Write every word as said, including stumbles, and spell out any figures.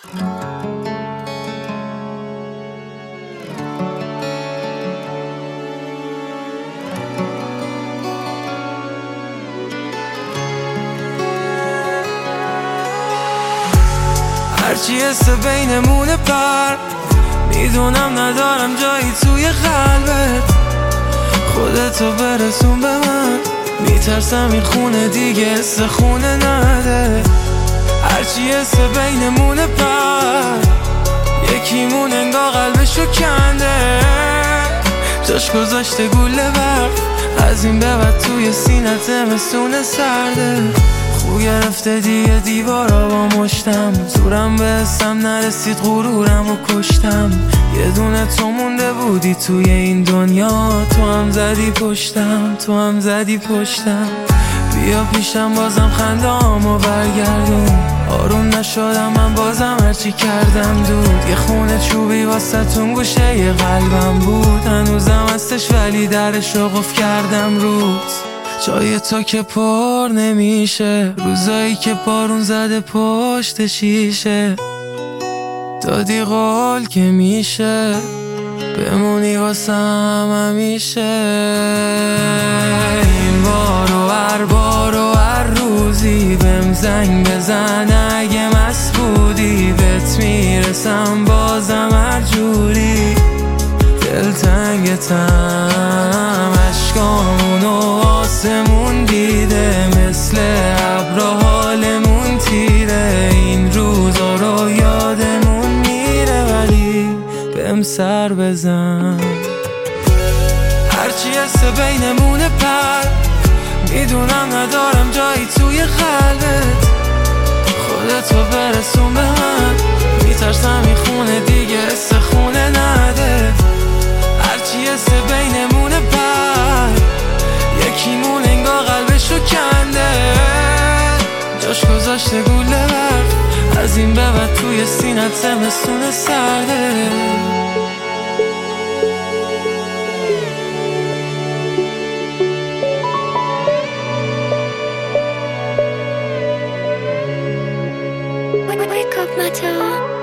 هرچی حس بینمونه پر میدونم ندارم جایی توی قلبت، خودتو برسون به من، میترسم این خونه دیگه حس خونه نده. هرچی حس بینمونه پر یکیمون انگار قلبشو کنده، جاش گذاشته گوله برف، از این به بعد توی سینت زمستون سرده. خو گرفته دیگه دیوارا با مشتم، زورم به حسم نرسید غرورم و کشتم. یه دونه تو مونده بودی توی این دنیا، تو هم زدی پشتم، تو هم زدی پشتم. بیا پیشم بازم خندامو برگردون، آروم نشدم من بازم هرچی کردم دود. یه خونه چوبی واسه تون گوشه یه قلبم بود، هنوزم هستش ولی درشو قفل کردم روت. جای تو که پر نمیشه، روزایی که بارون زده پشت شیشه، دادی قول که میشه بمونی واسم همیشه. این بار و هر بار و هر روزی بهم زنگ بزن اگه مست بودی، بهت میرسم بازم هر جوری. دلتنگتم عشقامونو آسمون دیده، مثل ابرا حالمون تیره. این روزا رو یادمون میره ولی بهم سر بزن. هرچی حس بینمونه پر میدونم ندارم جایی توی قلبت، خودتو برسون به من، میترسم این خونه دیگه حس خونه نده. هرچی حس بینمونه پر یکیمون انگار قلبشو کنده، جاش گذاشته گوله برف، از این به بعد توی سینت زمستون سرده. Wake up, Mateo.